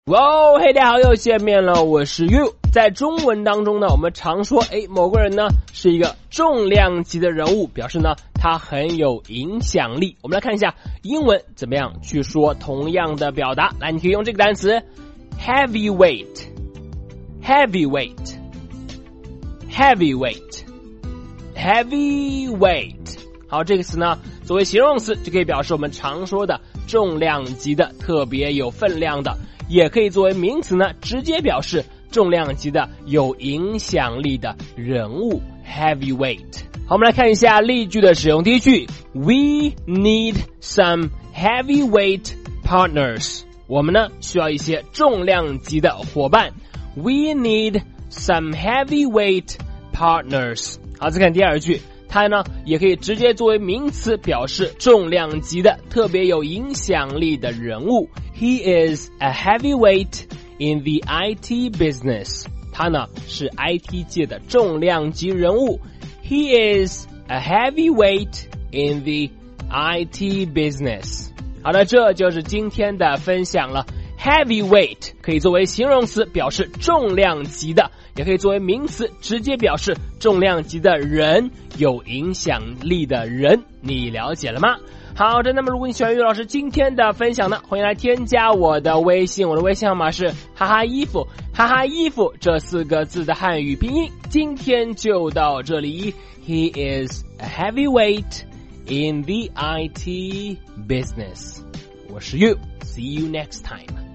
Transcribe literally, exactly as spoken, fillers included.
哇，嘿，大家好，又见面了，我是 You。在中文当中呢，我们常说，诶，某个人呢是一个重量级的人物，表示呢他很有影响力。我们来看一下英文怎么样去说同样的表达。来，你可以用这个单词 heavyweight heavyweight heavyweight heavyweight。好，这个词呢作为形容词就可以表示我们常说的重量级的，特别有分量的，也可以作为名词呢直接表示重量级的有影响力的人物 heavyweight。 好，我们来看一下例句的使用。第一句 We need some heavyweight partners， 我们呢需要一些重量级的伙伴。 We need some heavyweight partners。 好，再看第二句，它呢也可以直接作为名词表示重量级的特别有影响力的人物。 He is a heavyweight in the I T business， 他呢是 I T 界的重量级人物。 He is a heavyweight in the I T business。 好的，这就是今天的分享了。 Heavyweight 可以作为形容词表示重量级的，也可以作为名词直接表示重量级的人，有影响力的人。你了解了吗？好的，那么如果你喜欢岳老师今天的分享呢，欢迎来添加我的微信，我的微信号码是哈哈衣服，哈哈衣服这四个字的汉语拼音。今天就到这里。 He is a heavyweight in the I T business。 我是 You， see you next time。